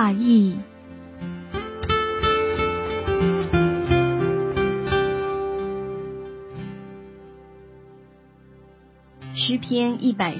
大义。诗篇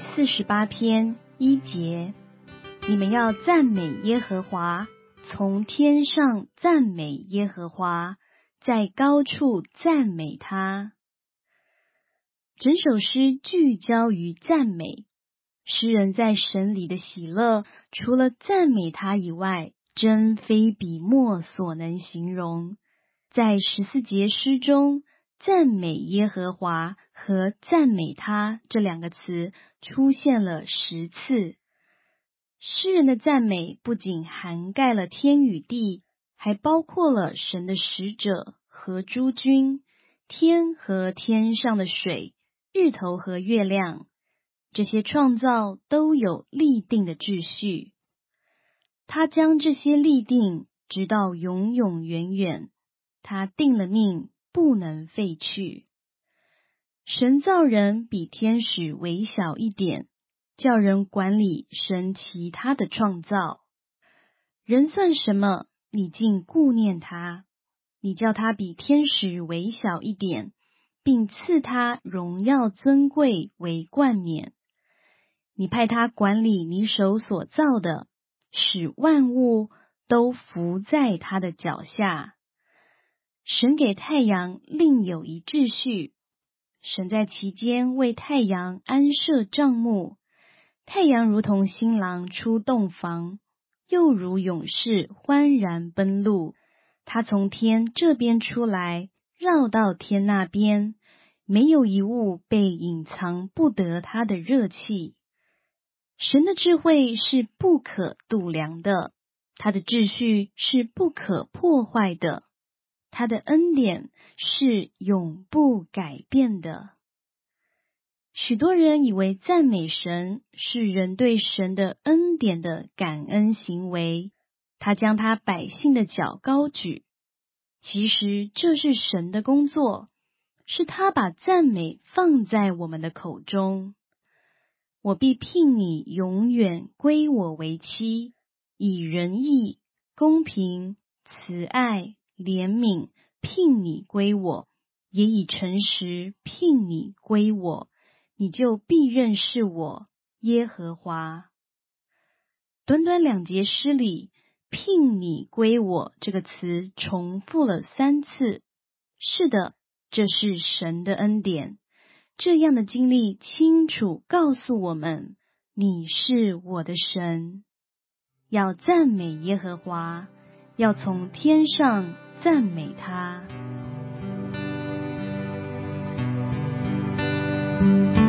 148篇1节，你们要赞美耶和华，从天上赞美耶和华，在高处赞美他。整首诗聚焦于赞美，诗人在神里的喜乐，除了赞美他以外，真非笔墨所能形容。在14节诗中，赞美耶和华和赞美他这两个词出现了10次。诗人的赞美不仅涵盖了天与地，还包括了神的使者和诸君，天和天上的水，日头和月亮，这些创造都有立定的秩序。他将这些立定，直到永永远远。他定了命，不能废去。神造人比天使微小一点，叫人管理神其他的创造。人算什么，你竟顾念他？你叫他比天使微小一点，并赐他荣耀尊贵为冠冕。你派他管理你手所造的，使万物都伏在他的脚下。神给太阳另有一秩序，神在其间为太阳安设帐幕。太阳如同新郎出洞房，又如勇士欢然奔路。他从天这边出来，绕到天那边，没有一物被隐藏不得他的热气。神的智慧是不可度量的，他的秩序是不可破坏的，他的恩典是永不改变的。许多人以为赞美神是人对神的恩典的感恩行为，他将他百姓的脚高举。其实这是神的工作，是他把赞美放在我们的口中。我必聘你永远归我为妻，以仁义、公平、慈爱、怜悯聘你归我，也以诚实聘你归我，你就必认识我，耶和华。短短2节诗里，聘你归我这个词重复了3次。是的，这是神的恩典。这样的经历清楚告诉我们，你是我的神。要赞美耶和华，要从天上赞美他。